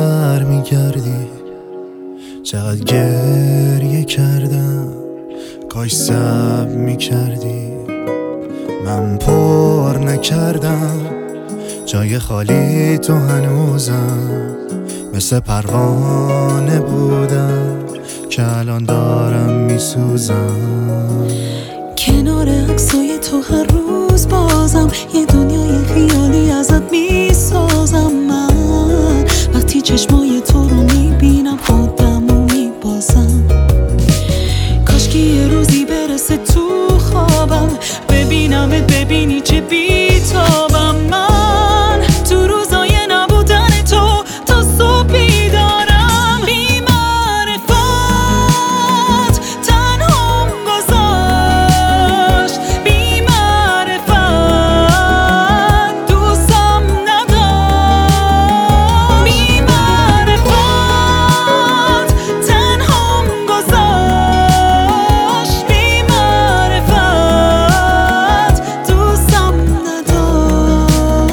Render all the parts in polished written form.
بر میگردی، چقدر گریه کردم کاش صبر میکردی. من پر نکردم جای خالی تو هنوزم، مثل پروانه بودم که الان دارم میسوزم. کنار عکسای تو هر روز بازم یه دنیای خیالی ازت میسازم. من وقتی چشمای تو رو میبینم خودمو میبازم. کاش که یه روزی برسه تو خوابم ببینمت، ببینی چه بیتابم. من تو روزای نبودن تو تا صبح بیدارم. بی معرفت تنهام گذاشت، بی معرفت دوستم نداشت. بی معرفت تنهام گذاشت، بی معرفت دوستم نداشت.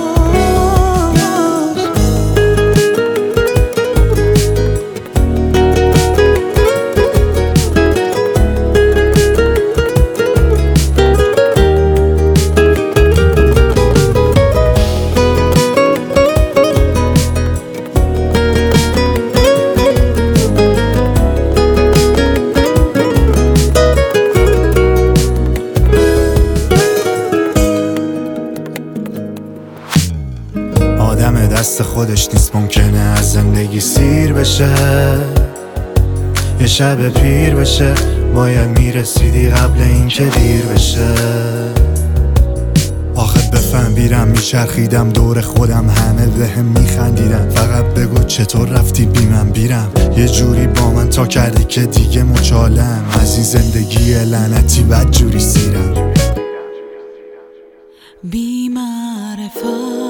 آدم دست خودش نیست، ممکنه از زندگی سیر بشه، یه شب پیر بشه. باید میرسیدی قبل اینکه دیر بشه. آخه بفهم بیرم میچرخیدم دور خودم، همه بهم میخندیدن. فقط بگو چطور رفتی بی من بیرم، یه جوری با من تا کردی که دیگه مچالم. از این زندگی لعنتی بد جوری سیرم. بی معرفت